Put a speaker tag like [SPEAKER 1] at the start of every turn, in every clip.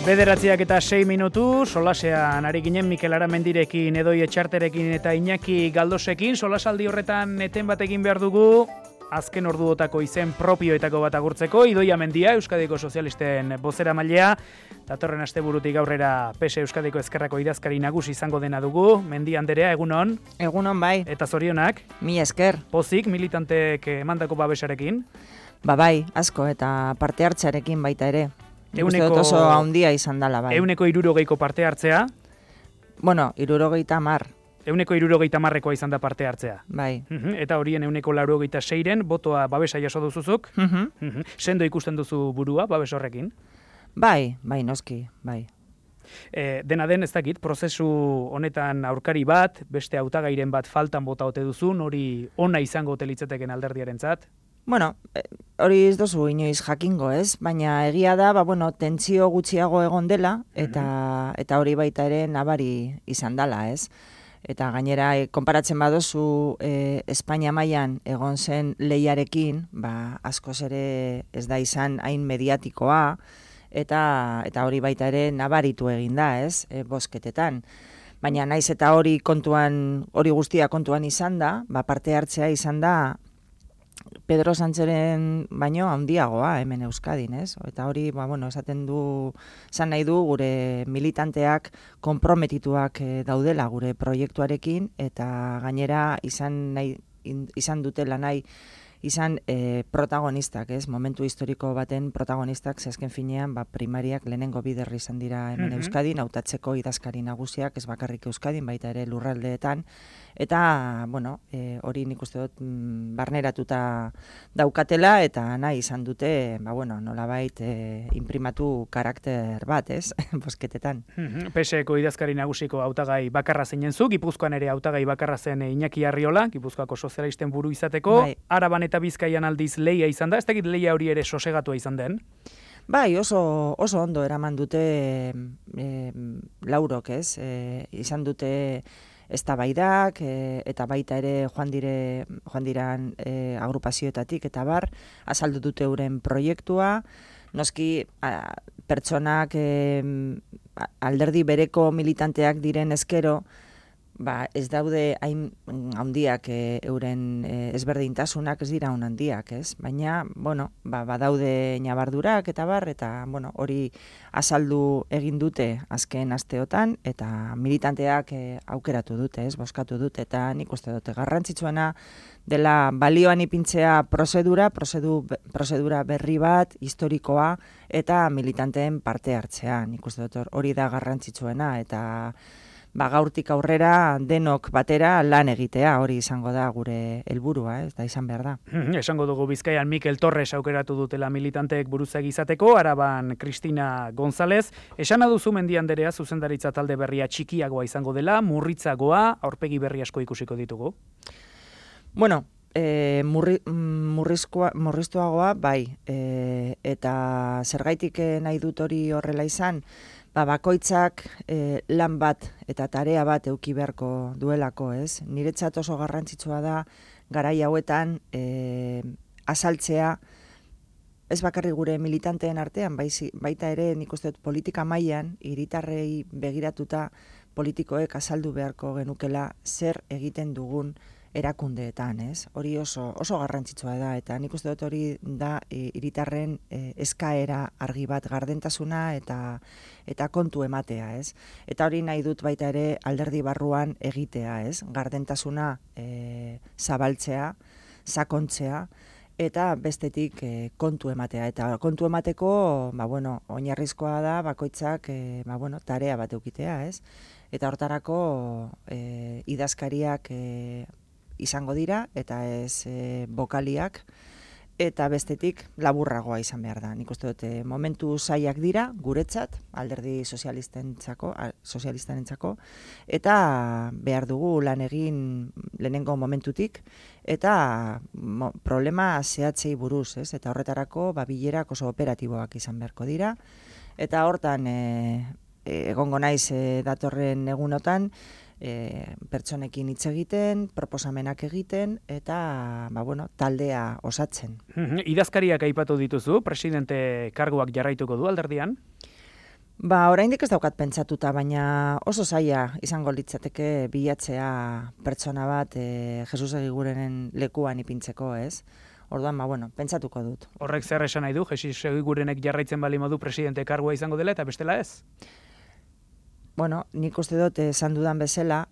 [SPEAKER 1] 9:06, solasean ari ginen Mikel Aramendirekin, Edoi Etxarterekin eta Iñaki Galdosekin. Solasaldi horretan eten bat egin behar dugu, azken orduotako izen propioetako bat agurtzeko. Idoia Mendia, Euskadiko Sozialisten bozeramailea, datorren asteburutik aurrera PSE Euskadiko Ezkerrako idazkari nagusi izango dena dugu. Mendia anderea, egunon.
[SPEAKER 2] Egunon bai.
[SPEAKER 1] Eta zorionak.
[SPEAKER 2] Mila esker.
[SPEAKER 1] Pozik, militantek emandako babesarekin.
[SPEAKER 2] Bai, asko eta parte hartzearekin baita ere.
[SPEAKER 1] Euneko
[SPEAKER 2] oso handia izan dela, bai.
[SPEAKER 1] 160 parte hartzea.
[SPEAKER 2] Bueno, 70.
[SPEAKER 1] 170 izan da parte hartzea.
[SPEAKER 2] Bai.
[SPEAKER 1] Eta horien 186 botoa babesa jaso duzuzuk. Sendo ikusten duzu burua babes horrekin.
[SPEAKER 2] Bai, noski, bai.
[SPEAKER 1] Dena den, ez dakit, prozesu honetan aurkari bat, beste hautagairen bat faltan bota ote duzun, hori ona izango telitzateken alderdiarentzat.
[SPEAKER 2] Bueno, hori ez dozu inoiz jakingo, ez? Baina egia da, tentsio gutxiago egon dela, eta hori baita ere nabari izan dela, ez? Eta gainera, konparatzen badozu Espainia mailan egon zen lehiarekin, askoz ere ez da izan hain mediatikoa, eta hori baita ere nabaritu egin da, ez? Bozketetan. Baina naiz eta hori guztia kontuan izan da, parte hartzea izan da, Pedro Sánchezen baino handiagoa hemen Euskadin, ez? Eta hori, esan nahi du gure militanteak konprometituak daudela gure proiektuarekin, eta gainera izan dutela nahi izan protagonistak, ez? Momentu historiko baten protagonistak, azken finean, primariak lehenengo biderri izan dira hemen Euskadin, hautatzeko idazkari nagusiak, ez bakarrik Euskadin, baita ere lurraldeetan, eta, hori nik uste dut barneratuta daukatela, eta nahi izan dute, nolabait imprimatu karakter bat, ez? Bozketetan.
[SPEAKER 1] PSeko idazkari nagusiko hautagai bakarra zeinen zu, Gipuzkoan ere hautagai bakarra zen Iñaki Arriola, Gipuzkoako sozialisten buru izateko, Araban eta Bizkaian aldiz lehia izan da, ez dakit lehia hori ere sosegatua izan den?
[SPEAKER 2] Bai, oso ondo eraman dute laurok, ez? Izan dute eztabaidak eta baita ere joan diran agrupazioetatik eta bar, azaldu dute euren proiektua, noski pertsonak alderdi bereko militanteak diren ezkero, ez daude hain handiak euren ezberdintasunak ez dira un handiak, ez? Baina, badaude ñabardurak eta bar, eta hori azaldu egin dute azken asteotan, eta militanteak aukeratu dute, ez? Bozkatu dute, eta nik uste dute garrantzitsuena dela balioan ipintzea prozedura berri bat, historikoa, eta militanteen parte hartzea. Nik uste dut hori da garrantzitsuena, eta gaurtik aurrera denok batera lan egitea, hori izango da gure helburua, eta izan behar da.
[SPEAKER 1] Esango dugu Bizkaian Mikel Torres aukeratu dutela militanteek buruzagi izateko, Araban Cristina González. Esana duzu Mendia anderea zuzendaritza talde berria txikiagoa izango dela, murritzagoa, aurpegi berri asko ikusiko ditugu?
[SPEAKER 2] Murriztuagoa, bai, eta zergaitik nahi dut hori horrela izan, bakoitzak lan bat eta tarea bat eduki beharko duelako, ez? Niretzat oso garrantzitsua da garai hauetan azaltzea, ez bakarrik gure militanteen artean, baita ere nik uste dut politika mailan hiritarrei begiratuta politikoek azaldu beharko genukela zer egiten dugun erakundeetan, ez? Hori oso garrantzitsua da, eta nik uste dut hori da hiritarren eskaera argi bat, gardentasuna eta kontu ematea, ez? Eta hori nahi dut baita ere alderdi barruan egitea, ez? Gardentasuna zabaltzea, sakontzea, eta bestetik kontu ematea. Eta kontu emateko, oinarrizkoa da bakoitzak tarea bat eukitea, ez? Eta hortarako idazkariak izango dira, eta ez bokaliak, eta bestetik laburragoa izan behar da. Nik uste dut momentu zailak dira, guretzat, alderdi sozialistarentzako, eta behar dugu lan egin lehenengo momentutik, eta problema zehatzei buruz, ez? Eta horretarako bilerak oso operatiboak izan beharko dira, eta hortan egongo naiz datorren egunotan, pertsonekin hitz egiten, proposamenak egiten, eta taldea osatzen.
[SPEAKER 1] Idazkariak aipatu dituzu, presidente karguak jarraituko du alderdian?
[SPEAKER 2] Oraindik ez daukat pentsatuta, baina oso zaila izango litzateke bilatzea pertsona bat Jesus Egigurenen lekuan ipintzeko, ez? Orduan, pentsatuko dut.
[SPEAKER 1] Horrek zer esan nahi du, Jesus Egigurenek jarraitzen bali modu presidente kargua izango dela eta bestela ez?
[SPEAKER 2] Nik uste dut esan dudan bezala,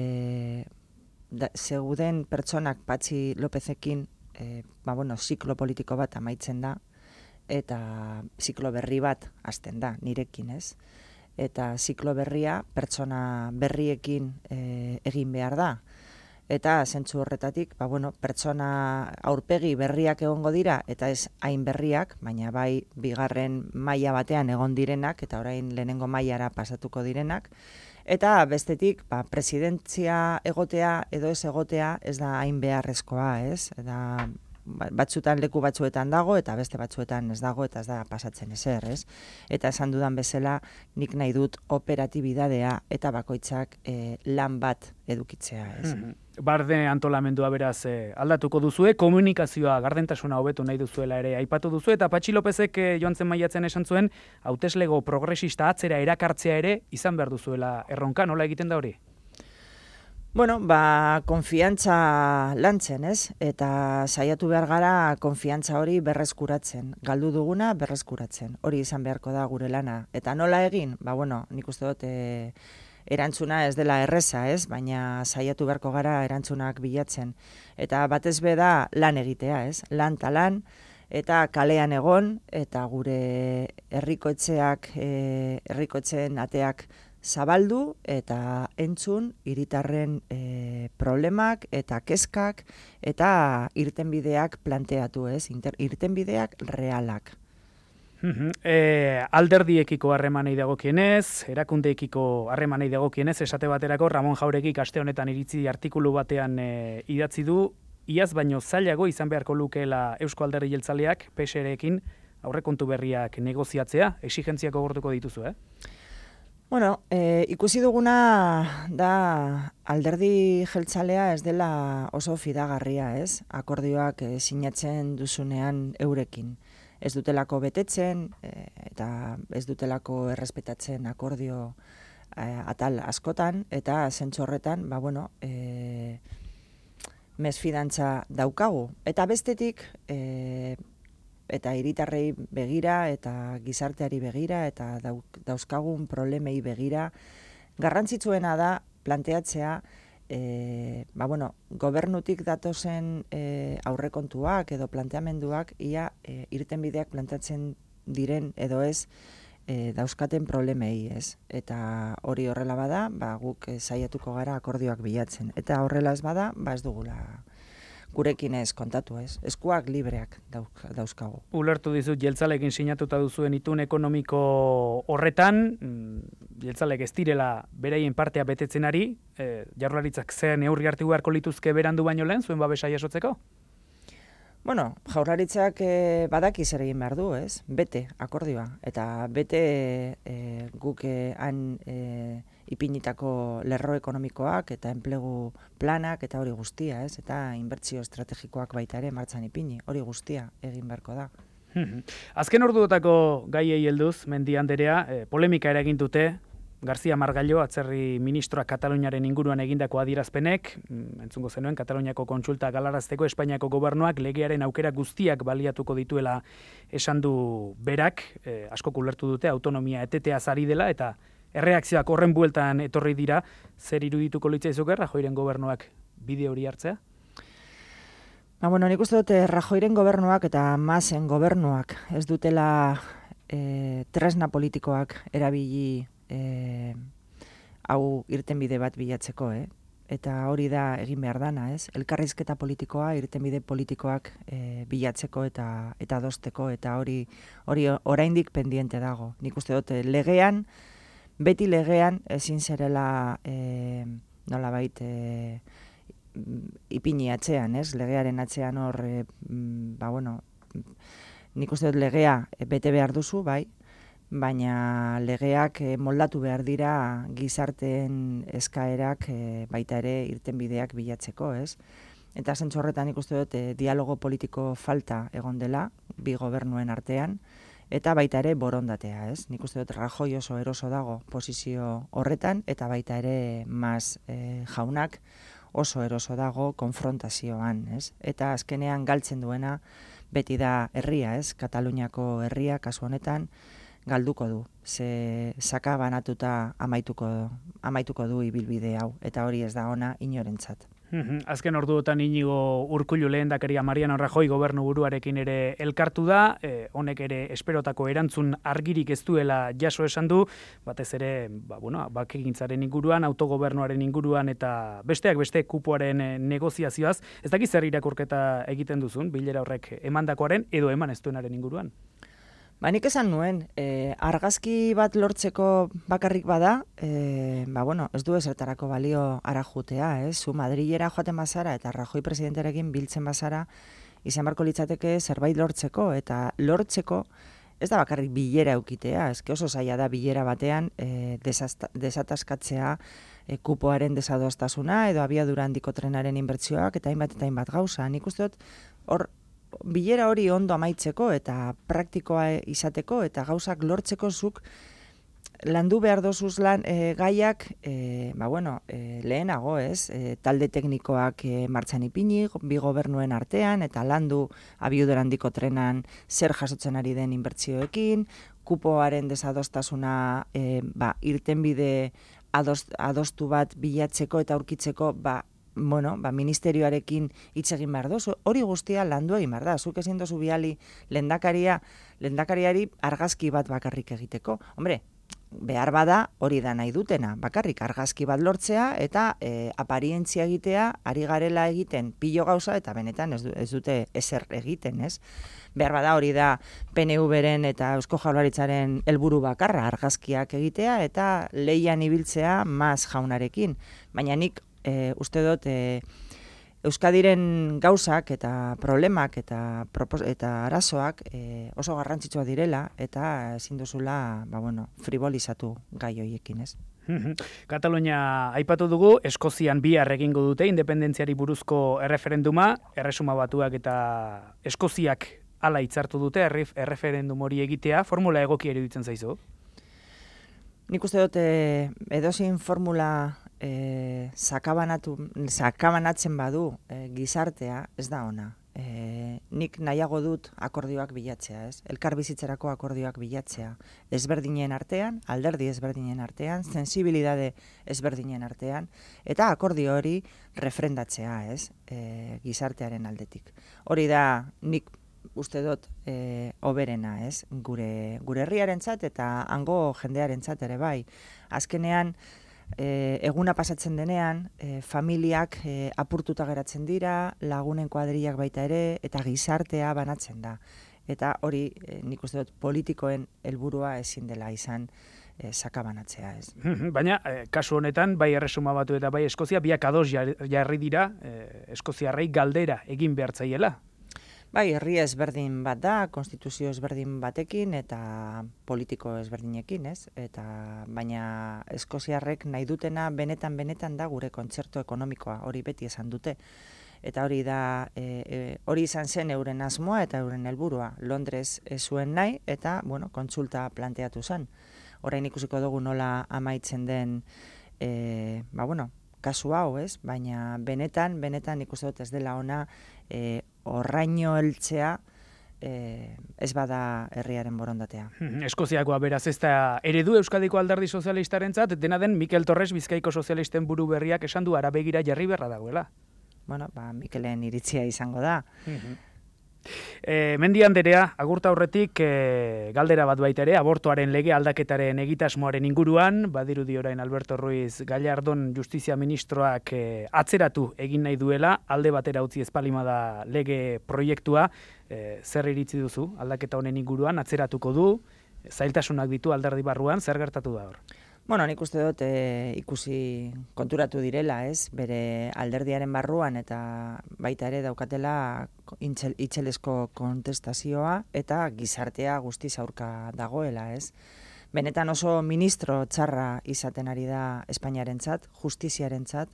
[SPEAKER 2] zeuden pertsonak Patxi Lopezekin, ziklo politiko bat amaitzen da, eta ziklo berri bat hasten da, nirekin, ez? Eta ziklo berria pertsona berriekin egin behar da. Eta zentzu horretatik, pertsona aurpegi berriak egongo dira, eta ez hain berriak, baina bai bigarren maila batean egon direnak, eta orain lehenengo mailara pasatuko direnak. Eta bestetik, presidentzia egotea edo ez egotea ez da hain beharrezkoa, ez? Eta batzutan leku batzuetan dago, eta beste batzuetan ez dago, eta ez da pasatzen ezer, ez? Eta esan dudan bezala, nik nahi dut operatibidadea eta bakoitzak lan bat edukitzea, ez?
[SPEAKER 1] Barne antolamendua beraz aldatuko duzue, komunikazioa gardentasuna hobetu nahi duzuela ere aipatu duzu, eta Patxi Lopezek joan zen maiatzen esan zuen, hauteslego progresista atzera erakartzea ere izan behar duzuela erronka, nola egiten da hori?
[SPEAKER 2] Konfiantza lantzen, ez? Eta saiatu behar gara konfiantza hori berreskuratzen. Galdu duguna berreskuratzen. Hori izan beharko da gure lana. Eta nola egin? Nik uste dut erantzuna ez dela erreza, ez? Baina saiatu beharko gara erantzunak bilatzen. Eta batez be da lan egitea, ez? Lan ta lan, eta kalean egon, eta gure herrikoetzen ateak zabaldu eta entzun hiritarren problemak eta kezkak eta irtenbideak planteatu, ez? Irtenbideak realak.
[SPEAKER 1] Alderdiekiko harremanei dagokienez, erakundeekiko harremanei dagokienez, esate baterako Ramon Jauregik aste honetan iritzi artikulu batean idatzi du, iaz baino zailago izan beharko lukeela Eusko Alderdi Jeltzaleak PSRekin aurrekontu berriak negoziatzea, exigentziak gogortuko dituzu,
[SPEAKER 2] Ikusi duguna da alderdi jeltzalea ez dela oso fidagarria, ez? Akordioak sinatzen duzunean eurekin. Ez dutelako betetzen eta ez dutelako errespetatzen akordio atal askotan, eta zentzu horretan, mesfidantza daukagu. Eta bestetik, eta hiritarrei begira, eta gizarteari begira, eta dauzkagun problemei begira, garrantzitsuena da planteatzea, gobernutik datozen aurrekontuak edo planteamenduak ia irtenbideak planteatzen diren edo ez dauzkaten problemei, ez? Eta hori horrela bada, guk saiatuko gara akordioak bilatzen. Eta horrela ez bada, ez dugula gurekin ez kontatu, ez? Eskuak libreak dauzkagu.
[SPEAKER 1] Ulertu dizut, jeltzalekin sinatuta duzuen itun ekonomiko horretan, jeltzalek ez direla beraien partea betetzen ari, Jaurlaritzak zer neurri hartu beharko lituzke berandu baino lehen, zuen babesa jasotzeko?
[SPEAKER 2] Jaurlaritzak badaki zer egin behar du, ez? Bete akordioa. Eta bete guk han ipinitako lerro ekonomikoak eta enplegu planak eta hori guztia, ez? Eta inbertsio estrategikoak baita ere martxan ipini, hori guztia egin beharko da.
[SPEAKER 1] Azken orduotako gaiei helduz, Mendi anderea, polemika eragin dute, García Margallo, atzerri ministroa Kataluniaren inguruan egindako adierazpenek, entzungo zenuen, Kataluniako kontsulta galarazteko Espainiako gobernuak legearen aukera guztiak baliatuko dituela esan du berak, askok ulertu dute autonomia eteteaz ari dela, eta erreakzioak horren bueltan etorri dira, zer irudituko litzaizuke Rajoyren gobernuak bide hori hartzea?
[SPEAKER 2] Nik uste dut Rajoyren gobernuak eta Masen gobernuak ez dutela tresna politikoak erabili hau irtenbide bat bilatzeko, Eta hori da egin behar dana, ez? Elkarrizketa politikoa, irtenbide politikoak bilatzeko eta adosteko, eta hori oraindik pendiente dago. Nik uste dut beti legean ezin zerela nolabait ipini atzean, ez? Legearen atzean hor, nik uste dut legea bete behar duzu, bai, baina legeak moldatu behar dira gizarteen eskaerak baita ere irtenbideak bilatzeko, ez? Eta zentzu horretan ikuste dut dialogo politiko falta egon dela, bi gobernuen artean, eta baita ere borondatea, ez? Nik uste dut Rajoy oso eroso dago posizio horretan, eta baita ere Mas jaunak oso eroso dago konfrontazioan, ez? Eta azkenean galtzen duena beti da herria, ez? Kataluniako herria, kasu honetan, galduko du. Ze saka banatuta amaituko du ibilbide hau, eta hori ez da ona inorentzat.
[SPEAKER 1] Azken orduotan Inigo Urkullu lehendakaria Mariano Rajoy gobernu buruarekin ere elkartu da, honek ere esperotako erantzun argirik ez duela jaso esan du, batez ere, bakegintzaren inguruan, autogobernuaren inguruan eta besteak beste kupoaren negoziazioaz. Ez dakiz zer irakurketa egiten duzun, bilera horrek emandakoaren edo eman ez duenaren inguruan?
[SPEAKER 2] Nik esan nuen, argazki bat lortzeko bakarrik bada, ez du ezertarako balio ara jutea, Zu Madrilera joaten bazara eta Rajoy presidentearekin biltzen bazara, izan barko litzateke zerbait lortzeko, eta lortzeko ez da bakarrik bilera eukitea, oso zaila da bilera batean desataskatzea kupoaren desadostasuna edo abiadura handiko trenaren inbertsioak eta hainbat gauza. Nik uste dut hor bilera hori ondo amaitzeko eta praktikoa izateko eta gauzak lortzeko zuk landu behar dozuz gaiak, lehenago, talde teknikoak martxan ipini, bi gobernuen artean, eta landu abiadura handiko trenan zer jasotzen ari den inbertsioekin, kupoaren desadostasuna irtenbide adostu bat bilatzeko eta aurkitzeko, ministerioarekin hitz egin behar dozu, hori guztia landu egin behar da. Zuk ezin dozu biali lehendakariari argazki bat bakarrik egiteko. Hombre, behar bada hori da nahi dutena, bakarrik argazki bat lortzea eta aparientzia egitea, ari garela egiten pilo gauza eta benetan ez dute ezer egiten, ez? Behar bada hori da PNV-ren eta Eusko Jaurlaritzaren helburu bakarra, argazkiak egitea eta leian ibiltzea Mas jaunarekin. Baina nik uste dut Euskadiren gauzak eta problemak eta arazoak oso garrantzitsua direla eta ezin duzula frivolizatu gai horiekin, ez?
[SPEAKER 1] Katalunia aipatu dugu, Eskozian bihar egingo dute independentziari buruzko erreferenduma, Erresuma Batuak eta Eskoziak hala hitzartu dute erreferendum hori egitea, formula egokia iruditzen zaizu?
[SPEAKER 2] Nik uste dut edozein formula sakabanatzen badu gizartea ez da ona. Nik nahiago dut akordioak bilatzea, ez? Elkar bizitzerako akordioak bilatzea. Ezberdinen artean, alderdi ezberdinen artean, sensibilidade ezberdinen artean, eta akordio hori refrendatzea, ez? Gizartearen aldetik. Hori da nik uste dut hoberena, ez? Gure herriarentzat eta hango jendearentzat ere bai. Azkenean, eguna pasatzen denean, familiak apurtuta geratzen dira, lagunen kuadrillak baita ere, eta gizartea banatzen da. Eta hori, nik uste dut, politikoen helburua ezin dela izan sakabanatzea, ez.
[SPEAKER 1] Baina, kasu honetan, bai Erresuma Batu eta bai Eskozia, biak ados jarri dira, Eskoziarrei galdera egin behartzaiela.
[SPEAKER 2] Bai, herria ezberdin bat da, konstituzio ezberdin batekin eta politiko ezberdinekin, ez? Baina Eskoziarrek nahi dutena benetan da gure kontzertu ekonomikoa, hori beti esan dute. Eta hori da, hori izan zen euren asmoa eta euren helburua. Londres ez zuen nahi eta, kontsulta planteatu zen. Orain ikusiko dugu nola amaitzen den, kasu hau, ez? Baina benetan ikuste dut ez dela ona horraino heltzea ez bada herriaren borondatea.
[SPEAKER 1] Eskoziakoa beraz ez da eredu Euskadiko Alderdi Sozialistarentzat, dena den Mikel Torres Bizkaiko sozialisten buru berriak esan du arabegira jarri beharra dagoela.
[SPEAKER 2] Mikelen iritzia izango da.
[SPEAKER 1] Mendi Anderea, agurta aurretik galdera bat baita ere, abortoaren lege aldaketaren egitasmoaren inguruan, badirudi orain Alberto Ruiz Gallardón justizia ministroak atzeratu egin nahi duela, alde batera utzi espalimada lege proiektua, zer iritzi duzu aldaketa honen inguruan, atzeratuko du, zailtasunak ditu alderdi barruan, zer gertatu da hor?
[SPEAKER 2] Nik uste dut ikusi konturatu direla, ez? Bere alderdiaren barruan eta baita ere daukatela itxelesko kontestazioa eta gizartea guztiz aurka dagoela, ez? Benetan oso ministro txarra izaten ari da Espainiarentzat, justiziarentzat,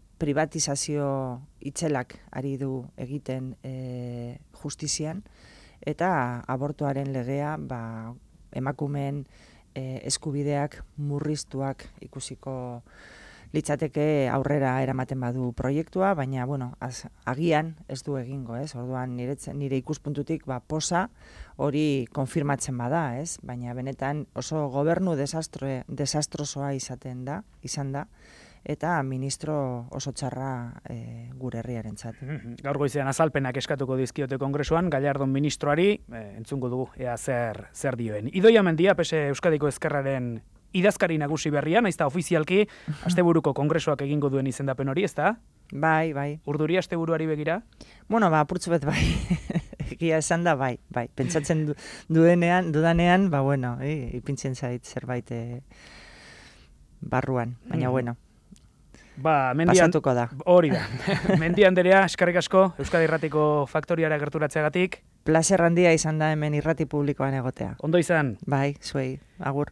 [SPEAKER 2] privatizazio itxelak ari du egiten justizian, eta abortuaren legea emakumeen eskubideak murriztuak ikusiko litzateke aurrera eramaten badu proiektua, baina, bueno, agian ez du egingo, ez? Orduan nire ikuspuntutik posa hori konfirmatzen bada, ez? Baina benetan oso gobernu desastrosoa izan da, eta ministro oso txarra gure herriarentzat.
[SPEAKER 1] Gaur goizean azalpenak eskatuko dizkiote Kongresuan, Gallardón ministroari, entzungo dugu ea zer dioen. Idoia Mendia, PSE Euskadiko Ezkerraren idazkari nagusi berrian, nahiz da ofizialki, asteburuko kongresuak egingo duen izendapen hori, ezta?
[SPEAKER 2] Bai.
[SPEAKER 1] Urduri asteburuari begira?
[SPEAKER 2] Bueno, apurtzu bet bai. Egia esan da, bai. Pentsatzen dudanean, bueno, ipintzen zait zerbait barruan, baina bueno. Pasatuko da.
[SPEAKER 1] Hori da. Mendia Anderea, eskerrik asko, Euskadi Irratiko Faktoriara gerturatzeagatik.
[SPEAKER 2] Plazer handia izan da hemen irrati publikoan egotea.
[SPEAKER 1] Ondo izan.
[SPEAKER 2] Bai, zuei, agur.